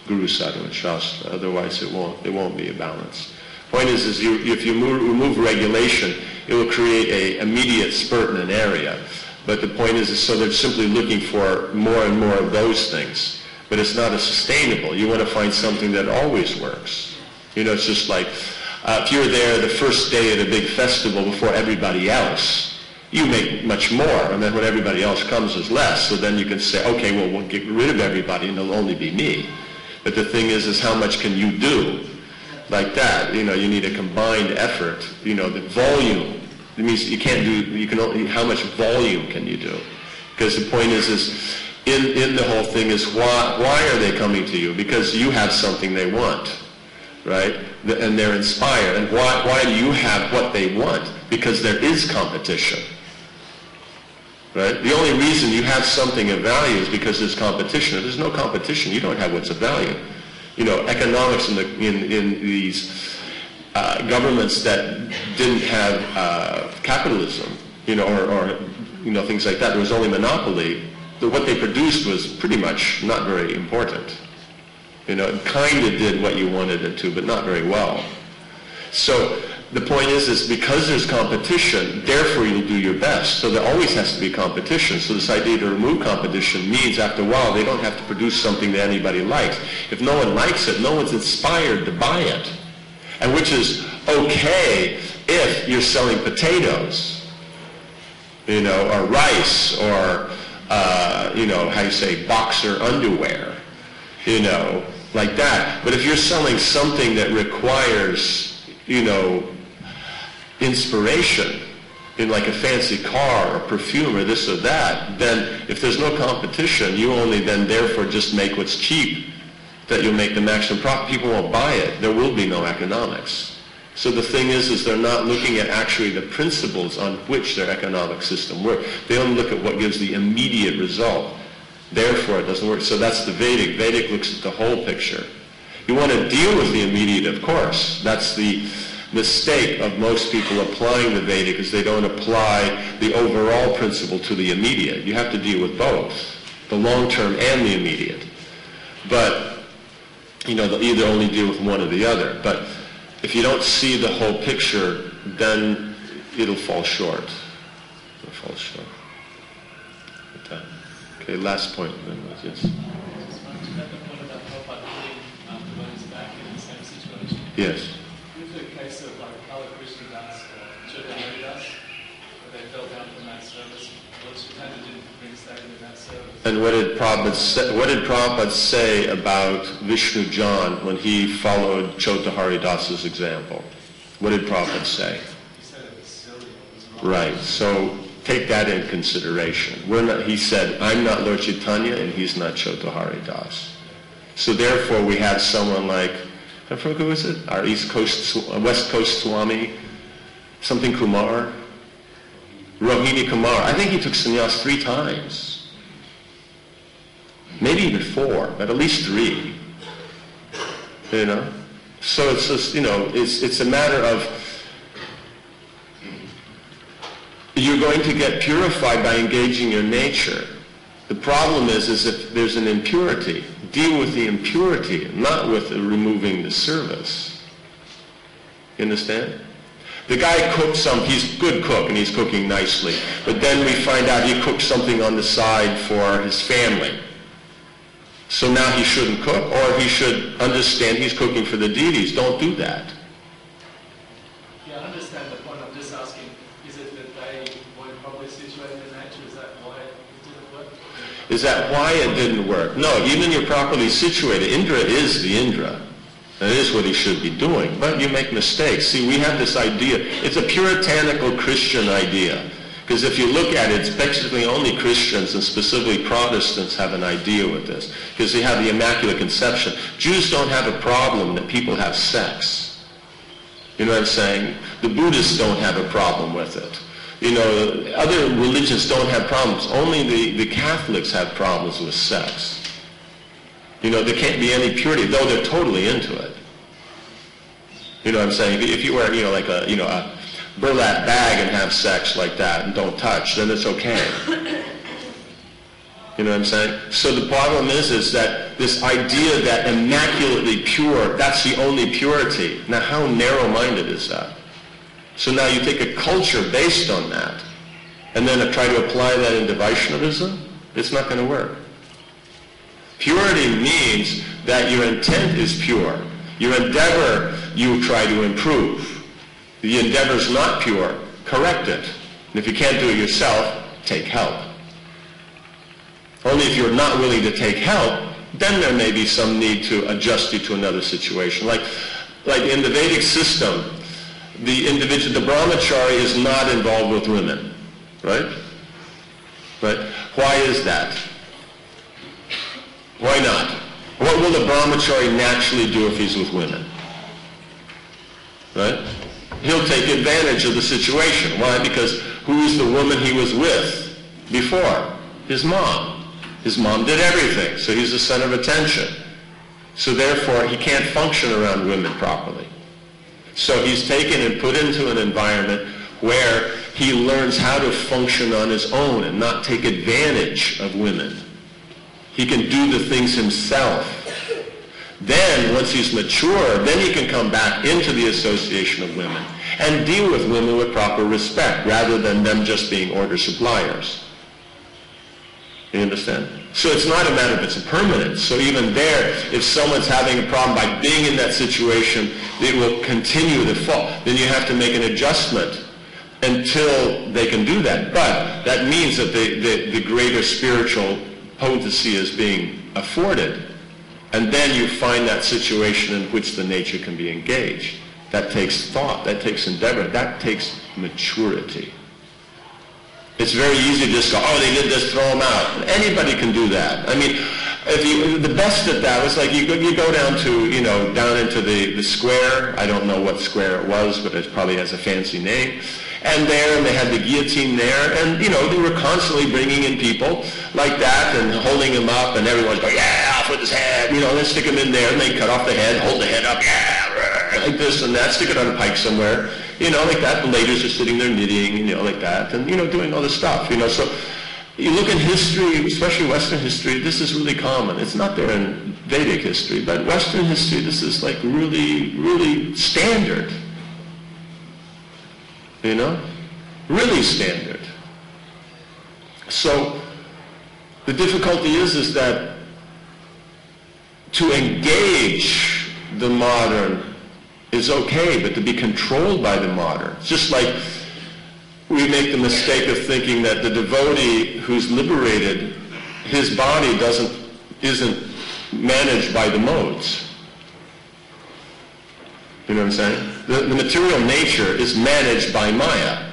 Guru, Sadhu, and Shastra. Otherwise, it won't, it won't be a balance. Point is, is you, if you move, remove regulation, it will create a immediate spurt in an area. But the point is, is so they're simply looking for more and more of those things. But it's not as sustainable. You want to find something that always works. You know, it's just like, uh, if you're there the first day at a big festival before everybody else, you make much more, and then when everybody else comes, there's less. So then you can say, okay, well, we'll get rid of everybody, and it'll only be me. But the thing is, is how much can you do? Like that, you know, you need a combined effort. You know, the volume. It means you can't do. You can only. How much volume can you do? Because the point is, is in in the whole thing is why why are they coming to you? Because you have something they want, right? And they're inspired. And why why do you have what they want? Because there is competition, right? The only reason you have something of value is because there's competition. If there's no competition, you don't have what's of value. You know, economics in the in, in these uh, governments that didn't have uh, capitalism, you know, or, or you know things like that. There was only monopoly. The, what they produced was pretty much not very important. You know, it kind of did what you wanted it to, but not very well. So the point is, is because there's competition, therefore you'll do your best. So there always has to be competition. So this idea to remove competition means after a while they don't have to produce something that anybody likes. If no one likes it, no one's inspired to buy it. And which is okay if you're selling potatoes, you know, or rice, or, uh, you know, how you say, boxer underwear, you know, like that. But if you're selling something that requires, you know, inspiration in like a fancy car or perfume or this or that, then if there's no competition, you only then therefore just make what's cheap, that you'll make the maximum profit. People won't buy it. There will be no economics. So the thing is, is they're not looking at actually the principles on which their economic system works. They only look at what gives the immediate result. Therefore, it doesn't work. So that's the Vedic. Vedic looks at the whole picture. You want to deal with the immediate, of course. That's the mistake of most people applying the Vedic, is they don't apply the overall principle to the immediate. You have to deal with both, the long-term and the immediate. But, you know, they'll either only deal with one or the other. But if you don't see the whole picture, then it'll fall short. It'll fall short. Okay, last point then was, yes. Yes. With the case of like Bala Krishna Das, uh, Chota Haridas, where they fell down from that service, Lord Chaitanya didn't reinstate them in that service. And what did Prabhupada say, what did Prabhupada say about Vishnu John when he followed Chota Haridas's example? What did Prabhupada say? He said it was silly, it was wrong. Right, so take that in consideration. We're not, he said, I'm not Lord Chaitanya and he's not Chota Haridas. So therefore we have someone like, who is it? Our East Coast, West Coast Swami, something Kumar, Rohini Kumar. I think he took sannyas three times, maybe even four, but at least three. You know, so it's just, you know, it's it's a matter of you're going to get purified by engaging your nature. The problem is, is if there's an impurity, deal with the impurity, not with the removing the service. You understand? The guy cooks some, he's a good cook and he's cooking nicely, but then we find out he cooked something on the side for his family. So now he shouldn't cook, or he should understand he's cooking for the deities. Don't do that. Yeah, I understand the point. I'm just asking, is it that they weren't properly situated in nature? Is that why it didn't work? Is that why it didn't work? No, even you're properly situated. Indra is the Indra. That is what he should be doing. But you make mistakes. See, we have this idea. It's a puritanical Christian idea. Because if you look at it, it's basically only Christians and specifically Protestants have an idea with this. Because they have the Immaculate Conception. Jews don't have a problem that people have sex. You know what I'm saying? The Buddhists don't have a problem with it. You know, other religions don't have problems. Only the, the Catholics have problems with sex. You know, there can't be any purity, though they're totally into it. You know what I'm saying? If you wear, you know, like a, you know, a burlap bag and have sex like that and don't touch, then it's okay. You know what I'm saying? So the problem is, is that this idea that immaculately pure, that's the only purity. Now how narrow-minded is that? So now you take a culture based on that, and then try to apply that into Vaishnavism? It's not going to work. Purity means that your intent is pure. Your endeavor, you try to improve. The endeavor is not pure, correct it. And if you can't do it yourself, take help. Only if you're not willing to take help, then there may be some need to adjust you to another situation. Like, like in the Vedic system, the individual, the brahmachari is not involved with women, right? Right? Why is that? Why not? What will the brahmachari naturally do if he's with women? Right? He'll take advantage of the situation. Why? Because who's the woman he was with before? His mom. His mom did everything, so he's the center of attention. So therefore, he can't function around women properly. So he's taken and put into an environment where he learns how to function on his own and not take advantage of women. He can do the things himself. Then, once he's mature, then he can come back into the association of women and deal with women with proper respect, rather than them just being order suppliers. You understand? So it's not a matter of its permanence. So even there, if someone's having a problem by being in that situation, it will continue to fall. Then you have to make an adjustment until they can do that. But that means that the, the, the greater spiritual potency is being afforded. And then you find that situation in which the nature can be engaged. That takes thought, that takes endeavor, that takes maturity. It's very easy to just go, oh, they did this, throw them out. Anybody can do that. I mean, if you, the best at that was like you go, you go down to, you know, down into the, the square. I don't know what square it was, but it probably has a fancy name. And there, and they had the guillotine there, and, you know, they were constantly bringing in people like that and holding them up, and everyone's going, yeah, off with his head, you know, then stick him in there, and they cut off the head, hold the head up, yeah, like this and that, stick it on a pike somewhere, you know, like that. The ladies are sitting there knitting, you know, like that, and, you know, doing all this stuff, you know. So you look in history, especially Western history, this is really common. It's not there in Vedic history, but Western history, this is like really, really standard. You know? Really standard. So the difficulty is, is that to engage the modern is okay, but to be controlled by the modern. It's just like we make the mistake of thinking that the devotee who's liberated, his body doesn't, isn't managed by the modes. You know what I'm saying? The, the material nature is managed by Maya.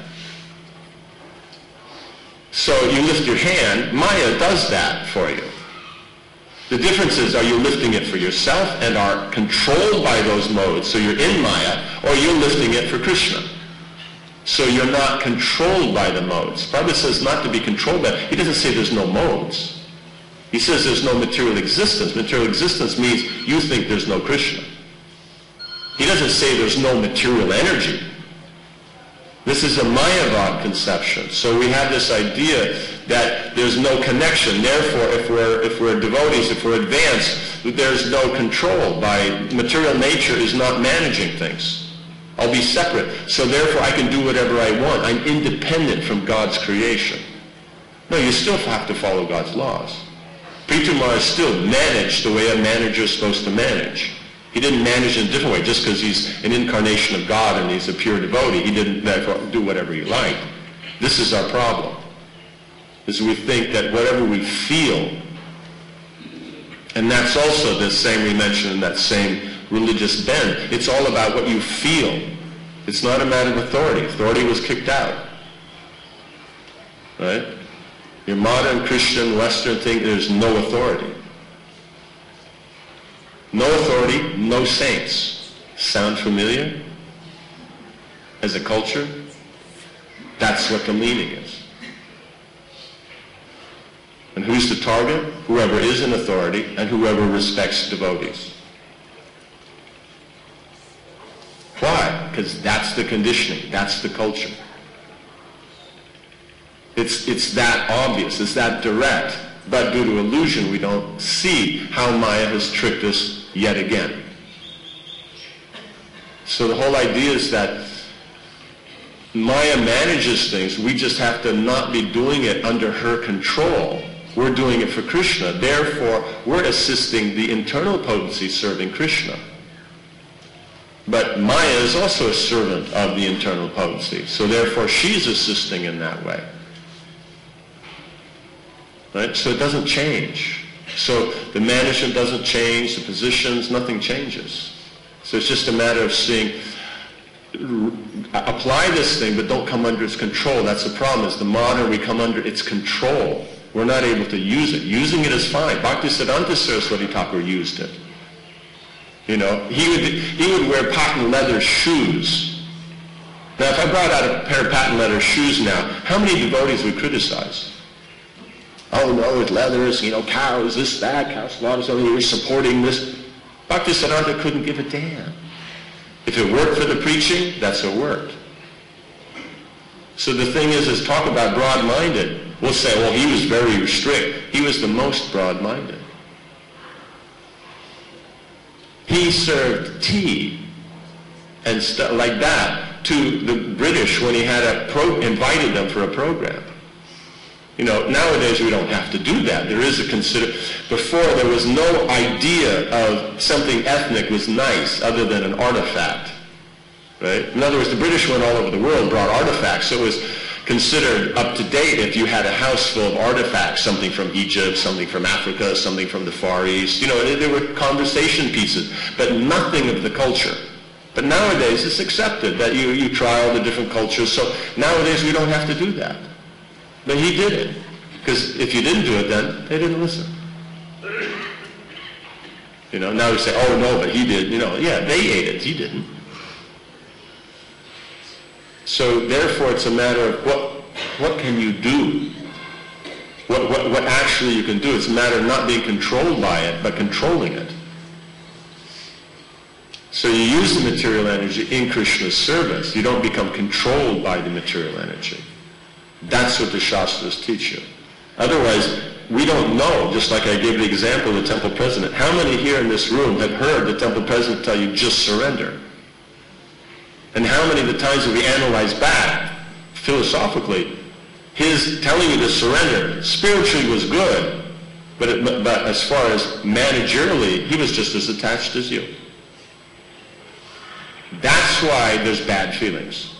So you lift your hand, Maya does that for you. The difference is, are you lifting it for yourself and are controlled by those modes, so you're in Maya, or you're lifting it for Krishna? So you're not controlled by the modes. Prabhupada says not to be controlled by, he doesn't say there's no modes. He says there's no material existence. Material existence means you think there's no Krishna. He doesn't say there's no material energy. This is a Mayavad conception. So we have this idea that there's no connection. Therefore, if we're, if we're devotees, if we're advanced, there's no control. By material nature is not managing things. I'll be separate. So therefore I can do whatever I want. I'm independent from God's creation. No, you still have to follow God's laws. Prithu is still managed the way a manager is supposed to manage. He didn't manage in a different way. Just because he's an incarnation of God and he's a pure devotee, he didn't therefore do whatever he liked. This is our problem, is we think that whatever we feel, and that's also the same we mentioned in that same religious bend, it's all about what you feel. It's not a matter of authority. Authority was kicked out. Right? Your modern Christian Western thing, there's no authority. No authority, no saints. Sound familiar? As a culture? That's what the meaning is. And who's the target? Whoever is in authority and whoever respects devotees. Why? Because that's the conditioning. That's the culture. It's, it's that obvious. It's that direct. But due to illusion, we don't see how Maya has tricked us yet again. So the whole idea is that Maya manages things. We just have to not be doing it under her control. We're doing it for Krishna. Therefore, we're assisting the internal potency serving Krishna. But Maya is also a servant of the internal potency. So therefore, she's assisting in that way. Right? So it doesn't change. So the management doesn't change, the positions, nothing changes. So it's just a matter of seeing, apply this thing, but don't come under its control. That's the problem, is the modern, we come under its control. We're not able to use it. Using it is fine. Bhaktisiddhanta Saraswati Thakur used it. You know, he would, he would wear patent leather shoes. Now, if I brought out a pair of patent leather shoes now, how many devotees would criticize? Oh no, it's leathers, you know, cows, this, that, cow slaughter, something, you're supporting this. Bhaktisiddhanta couldn't give a damn. If it worked for the preaching, that's what worked. So the thing is, is talk about broad-minded. We'll say, well, he was very strict. He was the most broad-minded. He served tea and stuff like that to the British when he had a pro- invited them for a program. You know, nowadays we don't have to do that. There is a consider. Before there was no idea of something ethnic was nice other than an artifact, right? In other words, the British went all over the world, brought artifacts, so it was considered up to date if you had a house full of artifacts, something from Egypt, something from Africa, something from the Far East. You know, there were conversation pieces, but nothing of the culture. But nowadays it's accepted that you, you try all the different cultures, so nowadays we don't have to do that. But he did it. Because if you didn't do it then, they didn't listen. You know, now we say, oh no, but he did. You know, yeah, they ate it. He didn't. So therefore it's a matter of what what can you do? What, what, what actually you can do. It's a matter of not being controlled by it, but controlling it. So you use the material energy in Krishna's service. You don't become controlled by the material energy. That's what the Shastras teach you. Otherwise, we don't know, just like I gave the example of the temple president. How many here in this room have heard the temple president tell you, just surrender? And how many of the times have we analyzed back, philosophically, his telling you to surrender, spiritually was good, but, it, but, but as far as managerially, he was just as attached as you. That's why there's bad feelings.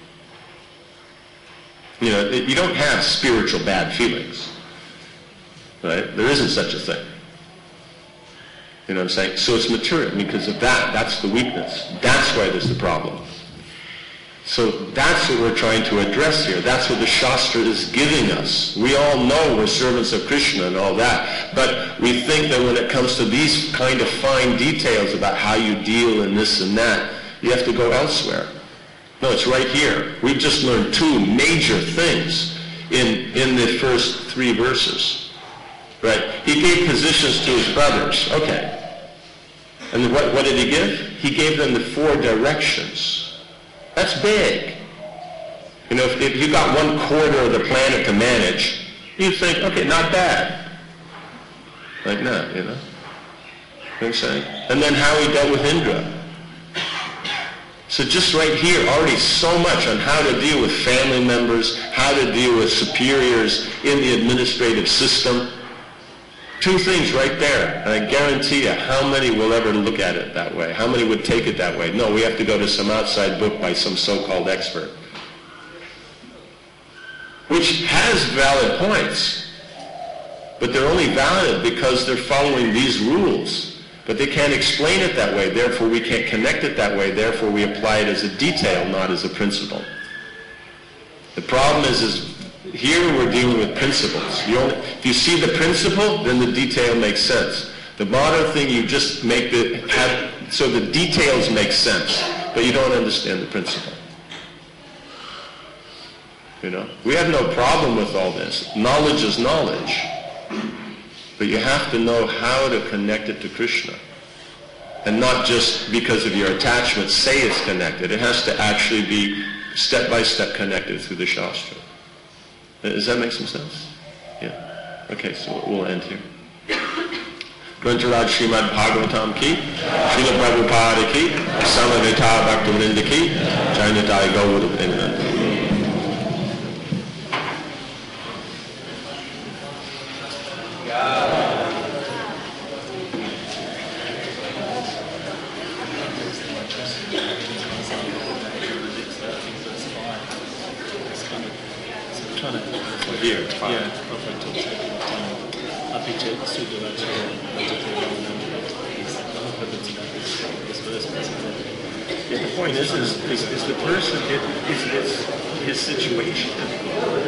You know, you don't have spiritual bad feelings, right? There isn't such a thing. You know what I'm saying? So it's material. Because of that, that's the weakness. That's why there's the problem. So that's what we're trying to address here. That's what the Shastra is giving us. We all know we're servants of Krishna and all that, but we think that when it comes to these kind of fine details about how you deal in this and that, you have to go elsewhere. No, it's right here. We've just learned two major things in, in the first three verses. Right? He gave positions to his brothers. Okay. And what, what did he give? He gave them the four directions. That's big. You know, if, if you got one quarter of the planet to manage, you think, okay, not bad. Like that, you know? You know what I'm saying? And then how he dealt with Indra. So just right here, already so much on how to deal with family members, how to deal with superiors in the administrative system. Two things right there, and I guarantee you, how many will ever look at it that way? How many would take it that way? No, we have to go to some outside book by some so-called expert. Which has valid points, but they're only valid because they're following these rules. But they can't explain it that way, therefore we can't connect it that way, therefore we apply it as a detail, not as a principle. The problem is, is here we're dealing with principles. You only, if you see the principle, then the detail makes sense. The modern thing, you just make the, have, so the details make sense, but you don't understand the principle. You know, we have no problem with all this. Knowledge is knowledge. But you have to know how to connect it to Krishna. And not just because of your attachment say it's connected. It has to actually be step by step connected through the Shastra. Does that make some sense? Yeah. Okay, so we'll end here. Grantharaj Srimad Bhagavatam ki, Srila Prabhupada ki, Samaveta Bhaktivinoda ki, Jainadai Gaurav Vinanda. Here, fine. Yeah, perfect. Happy to Yeah, the point is, is, is, is the person, it, is, is his situation.